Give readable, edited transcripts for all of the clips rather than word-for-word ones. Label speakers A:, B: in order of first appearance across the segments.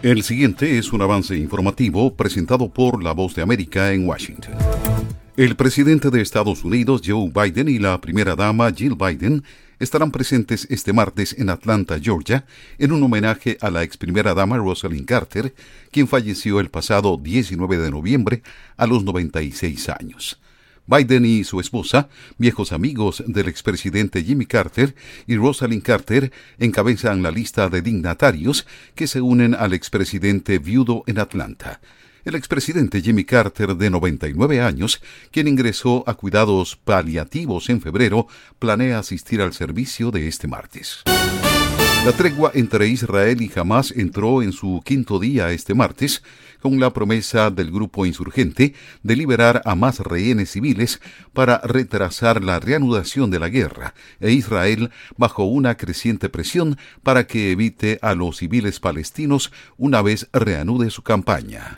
A: El siguiente es un avance informativo presentado por La Voz de América en Washington. El presidente de Estados Unidos, Joe Biden, y la primera dama, Jill Biden, estarán presentes este martes en Atlanta, Georgia, en un homenaje a la ex primera dama Rosalynn Carter, quien falleció el pasado 19 de noviembre a los 96 años. Biden y su esposa, viejos amigos del expresidente Jimmy Carter, y Rosalynn Carter encabezan la lista de dignatarios que se unen al expresidente viudo en Atlanta. El expresidente Jimmy Carter, de 99 años, quien ingresó a cuidados paliativos en febrero, planea asistir al servicio de este martes. La tregua entre Israel y Hamás entró en su quinto día este martes, con la promesa del grupo insurgente de liberar a más rehenes civiles para retrasar la reanudación de la guerra, e Israel bajo una creciente presión para que evite a los civiles palestinos una vez reanude su campaña.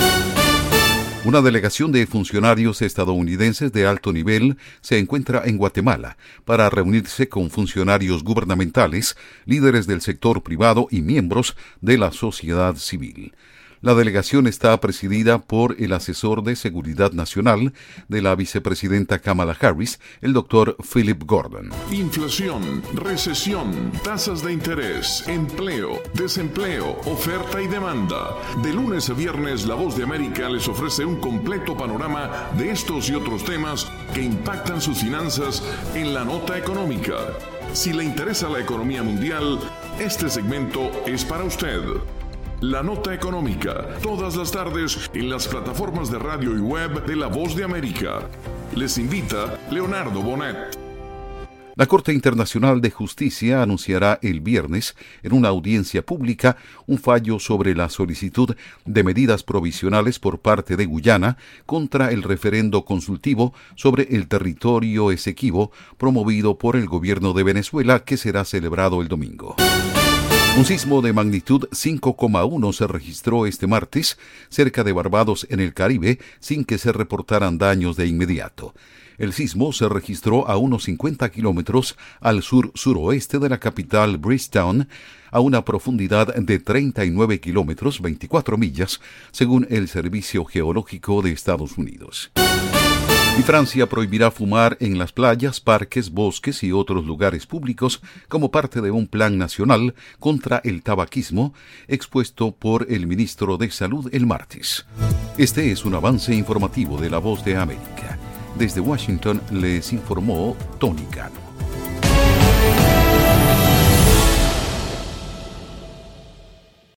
A: Una delegación de funcionarios estadounidenses de alto nivel se encuentra en Guatemala para reunirse con funcionarios gubernamentales, líderes del sector privado y miembros de la sociedad civil. La delegación está presidida por el asesor de Seguridad Nacional de la vicepresidenta Kamala Harris, el doctor Philip Gordon.
B: Inflación, recesión, tasas de interés, empleo, desempleo, oferta y demanda. De lunes a viernes, La Voz de América les ofrece un completo panorama de estos y otros temas que impactan sus finanzas en la nota económica. Si le interesa la economía mundial, este segmento es para usted. La Nota Económica, todas las tardes en las plataformas de radio y web de La Voz de América. Les invita Leonardo Bonet.
A: La Corte Internacional de Justicia anunciará el viernes, en una audiencia pública, un fallo sobre la solicitud de medidas provisionales por parte de Guyana contra el referendo consultivo sobre el territorio Esequibo promovido por el gobierno de Venezuela, que será celebrado el domingo. Un sismo de magnitud 5,1 se registró este martes cerca de Barbados, en el Caribe, sin que se reportaran daños de inmediato. El sismo se registró a unos 50 kilómetros al sur-suroeste de la capital Bridgetown, a una profundidad de 39 kilómetros, 24 millas, según el Servicio Geológico de Estados Unidos. Y Francia prohibirá fumar en las playas, parques, bosques y otros lugares públicos como parte de un plan nacional contra el tabaquismo expuesto por el ministro de Salud el martes. Este es un avance informativo de La Voz de América. Desde Washington les informó Tony Cano.